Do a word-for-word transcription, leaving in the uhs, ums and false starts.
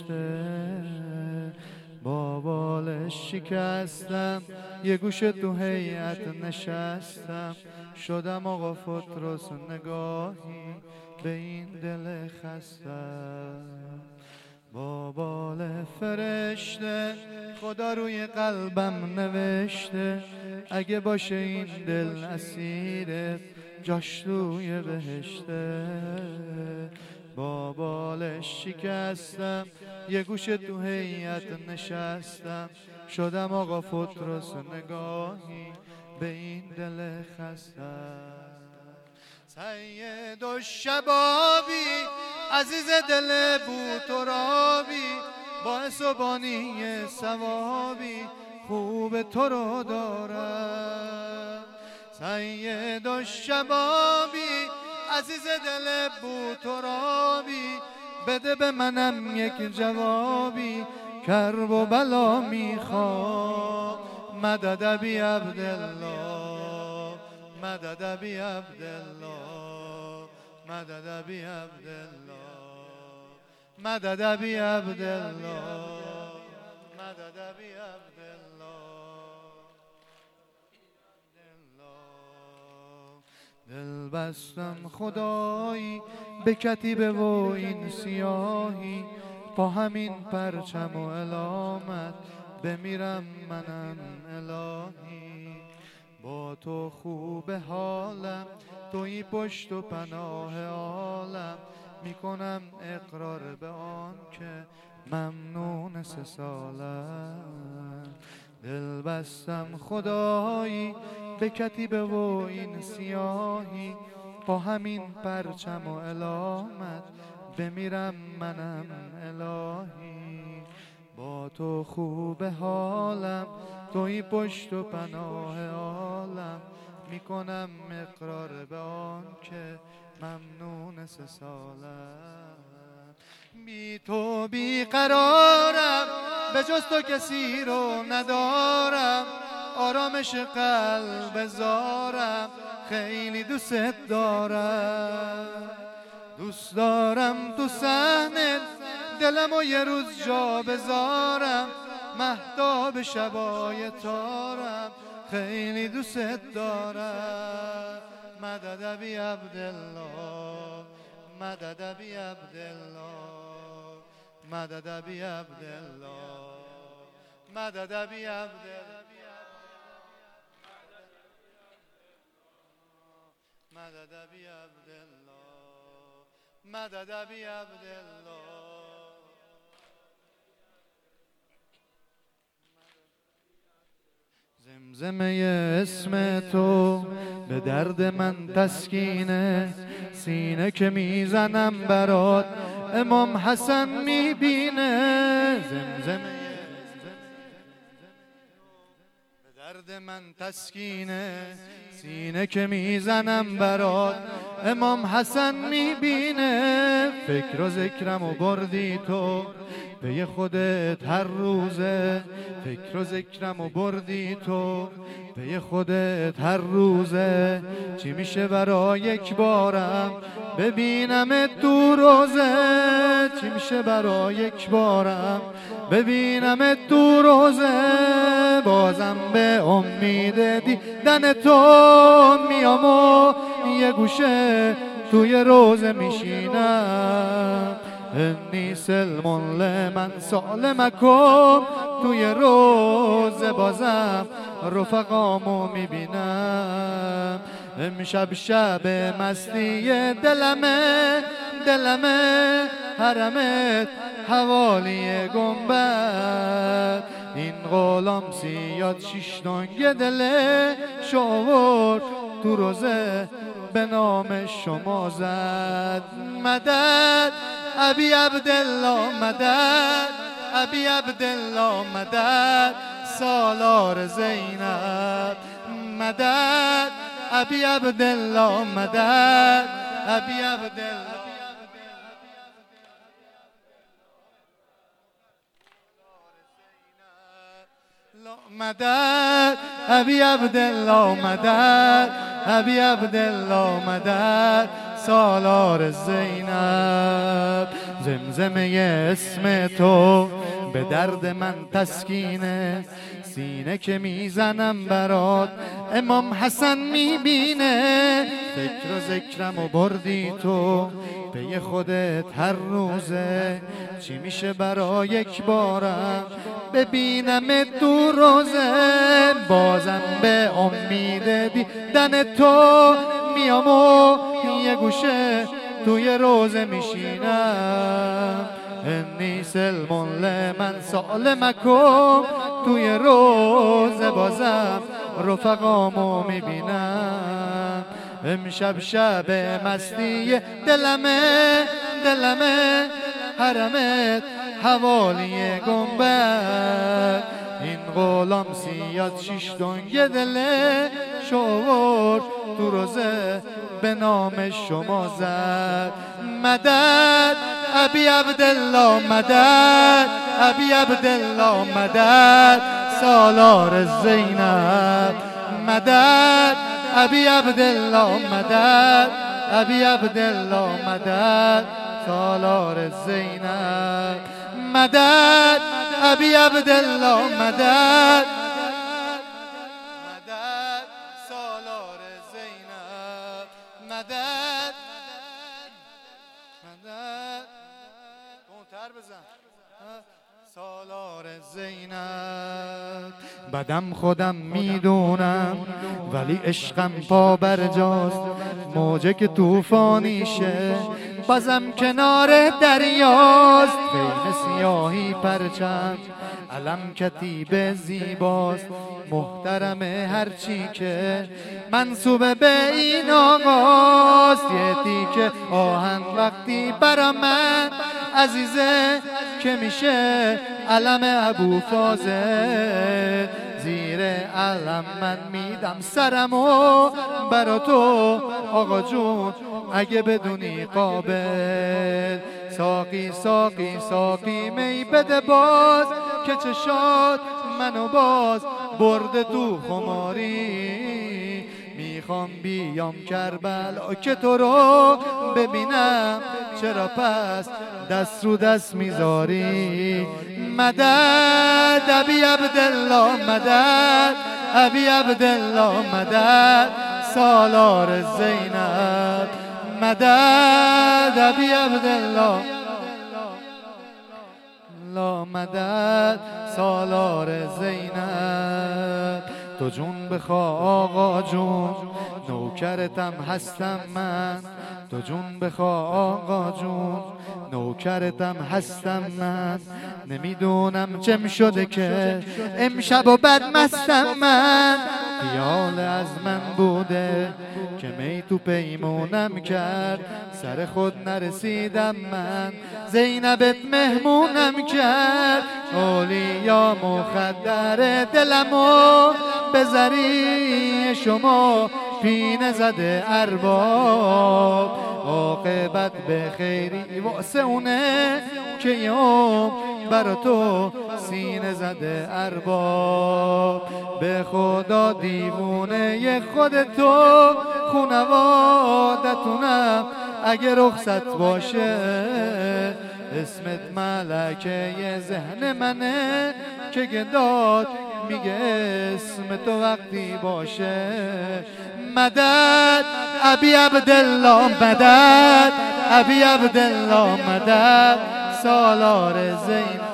با بالش شکستم یه گوشه تو هیئت نشستم، شدم آقا فطرس نگاهی به این دل خستم. با بال فرشته خدا روی قلبم نوشته، اگه باشه این دل اسیره جاش روی بهشته. با بالش شکستم یه گوشه تو هیئت نشستم، شدم آقا فطرس نگاهی به این دل خستم. سید الشبابی عزیز دل بوترابی، باعث و بانی ثوابی خوب تو رو دارم. سید الشبابی عزیز دل بوترابی، بده به منم یک جوابی کرب و بلا میخوام. مدد ابی عبدالله، مدد ابی عبدالله، مدد ابی عبدالله، مدد ابی عبدالله، مدد ابی عبدالله. دل بستم خدایی به کتیبه و این سیاهی، با همین پرچم و علامت بمیرم منم الهی. با تو خوب حالم، توی پشت و پناه عالم، میکنم اقرار به آن که ممنون سه سالم. دل بستم خدایی به کتیبه و این سیاهی، با همین پرچم و علامت بمیرم منم الهی. با تو خوب حالم، توی پشت و پناه عالم، میکنم اقرار به آن که ممنون سه سالم. بی تو بی قرارم، به جز تو کسی رو ندارم، آرامش قلب زارم، خیلی دوست دارم. دوست دارم تو صحنه دلم و یه روز جا بذارم، مهتاب شبای تارم، خیلی دوست دارم. مدد ابی عبدالله، مدد ابی عبدالله، مدد ابی عبدالله، مدد ابی عبدالله، مدد ابی عبدالله، مدد ابی عبدالله. زمزمه اسم تو به درد من تسکینه، سینه که میزنم برات امام حسن میبینه. زمزمه به درد من تسکینه، سینه که میزنم برات امام حسن میبینه. فکر و ذکرم و بردی تو به خودت هر روزه، فکر و ذکرم و بردی تو به خودت هر روزه. چی میشه برای یک بارم ببینم تو روزه، چی میشه برای یک بارم ببینم تو روزه. بازم به امید دیدن تو میام و یه گوشه توی روزه میشینم. انی سلم لمن سالمکم، توی روزه بازم رفقامو میبینم. امشب شب مستی دلمه، دلمه حرمت حوالی گنبد. این غلام سیاد شیش ننگ دله شاور تو روزه به نام شما زد. مدد ابی عبدالله، مدد ابی عبدالله، مدد سالار زینب. مدد ابی عبدالله، مدد ابی عبدالله، مدد ابی عبدالله، مدد ابی عبدالله، مدد سالار زینب. زمزمه اسم تو به درد من تسکینه، سینه که میزنم برات امام حسن میبینه. فکر و ذکرم و بردی تو پی خودت هر روزه، چی میشه برا یک بارم ببینم دو روزه. بازم به امید دیدن تو میام و یه گوشه توی روزه میشینم. انی سلمون لمن سالمکم، توی روزه بازم رفقامو میبینم. امشب شب مستی دلمه دلمه، حرمت حوالی گنبد. این غلام سیاد شیش دنگ دله شورد تو روزه به نام شما زد. مدد ابی عبدالله مدد، ابی عبدالله مدد، سالار زینب. مدد ابی عبدالله مدد، ابی عبدالله مدد، سالار زینب. مدد ابی عبدالله مدد، مدد سالار زینب. مدد مدد اونتر بزن، سالار زینب. بدم خودم میدونم ولی عشقم پا برجاست، موجه که طوفانیشه بازم کنار دریاست. بین سیاهی پرچم علم کتیبه زیباست، محترمه هرچی که منصوب به این آقاست. یه تیکه آهن وقتی برا من عزیزه که میشه علم ابو فاضل. زیر علم من میدم سرمو برا تو آقا جون اگه بدونی قابل. ساقی ساقی ساقی می بده باز که چشات منو باز برده تو خماری. میخوام بیام کربلا که تو رو ببینم، چرا پس دست رو دست میذاری؟ مدد ابی عبدالله مدد، ابی عبدالله مدد، سالار زینب. مدد ابی عبدالله لا مدد، سالار زینب. تو جون بخوا آقا جون نوکرتم هستم من، تو جون بخوا آقا جون نوکرتم هستم من. نمیدونم چم شده که امشب و بد مستم من. خیال از من بوده که می تو پیمونم کرد، سر خود نرسیدم من زینبت مهمونم کرد. اولیا مخدر دلمو بذری شما پینه زده ارباب. عاقبت به خیری واسه اونه که یوم برا تو سینه زده ارباب. به خدا دیوونه خودتو خونوادتونم اگه رخصت باشه. اسمت ملکه ذهن منه که گداد میگه اسم تو وقتی باشه. مدد ابی عبدالله مدد، ابی عبدالله مدد، سالار زین.